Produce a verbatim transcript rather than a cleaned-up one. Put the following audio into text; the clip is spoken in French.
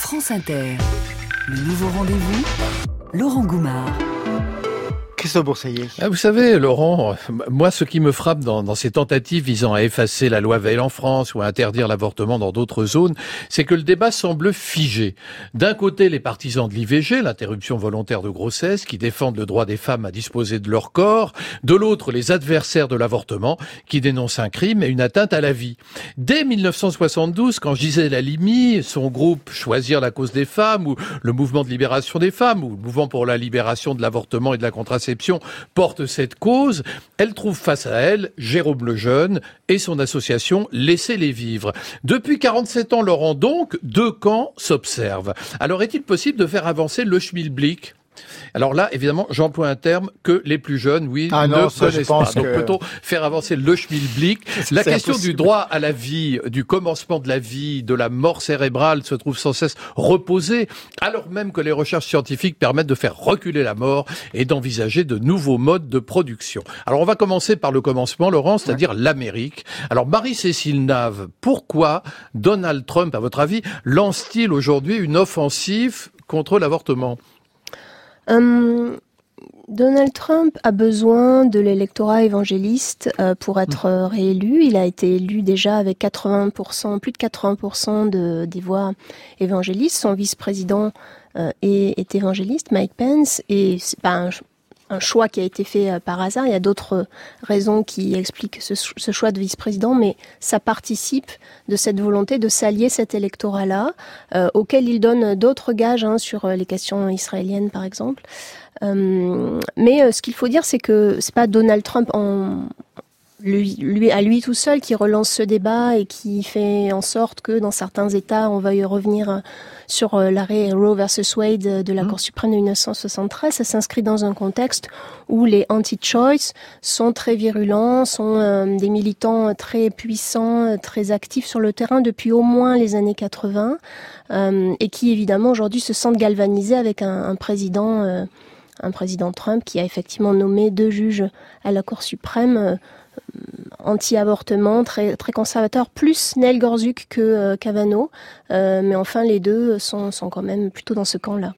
France Inter. Le nouveau rendez-vous, Laurent Goumard. Christophe Bourseiller. Ah, vous savez, Laurent, moi, ce qui me frappe dans, dans ces tentatives visant à effacer la loi Veil en France ou à interdire l'avortement dans d'autres zones, c'est que le débat semble figé. D'un côté, les partisans de l'I V G, l'interruption volontaire de grossesse, qui défendent le droit des femmes à disposer de leur corps. De l'autre, les adversaires de l'avortement, qui dénoncent un crime et une atteinte à la vie. Dès dix-neuf cent soixante-douze, quand Gisèle Halimi, son groupe Choisir la cause des femmes, ou le mouvement de libération des femmes, ou le mouvement pour la libération de l'avortement et de la contraception, porte cette cause, elle trouve face à elle Jérôme Lejeune et son association Laissez-les vivre. Depuis quarante-sept ans, Laurent, donc, deux camps s'observent. Alors, est-il possible de faire avancer le schmilblick ? Alors là, évidemment, j'emploie un terme que les plus jeunes, oui, ah ne non, ça, connaissent je pense pas. Donc que... peut-on faire avancer le schmilblick ? La question impossible. Du droit à la vie, du commencement de la vie, de la mort cérébrale se trouve sans cesse reposée, alors même que les recherches scientifiques permettent de faire reculer la mort et d'envisager de nouveaux modes de production. Alors on va commencer par le commencement, Laurent, c'est-à-dire ouais. l'Amérique. Alors Marie-Cécile Nave, pourquoi Donald Trump, à votre avis, lance-t-il aujourd'hui une offensive contre l'avortement ? Um, Donald Trump a besoin de l'électorat évangéliste euh, pour être euh, réélu. Il a été élu déjà avec quatre-vingts pour cent, plus de quatre-vingts pour cent de, des voix évangélistes. Son vice-président euh, est, est évangéliste, Mike Pence, et c'est pas un, un choix qui a été fait euh, par hasard. Il y a d'autres raisons qui expliquent ce, ce choix de vice-président, mais ça participe de cette volonté de s'allier cet électorat-là, euh, auquel il donne d'autres gages hein, sur les questions israéliennes, par exemple. Euh, mais euh, ce qu'il faut dire, c'est que c'est pas Donald Trump en, lui, lui, à lui tout seul qui relance ce débat et qui fait en sorte que dans certains États, on veuille revenir sur euh, l'arrêt Roe versus Wade de la mmh. Cour suprême de dix-neuf cent soixante-treize. Ça s'inscrit dans un contexte où les anti-choice sont très virulents, sont euh, des militants très puissants, très actifs sur le terrain depuis au moins les années quatre-vingts euh, et qui évidemment aujourd'hui se sentent galvanisés avec un, un président... Euh, un président Trump qui a effectivement nommé deux juges à la Cour suprême euh, anti-avortement, très, très conservateurs, plus Neil Gorsuch que euh, Kavanaugh. Euh, mais enfin, les deux sont, sont quand même plutôt dans ce camp-là.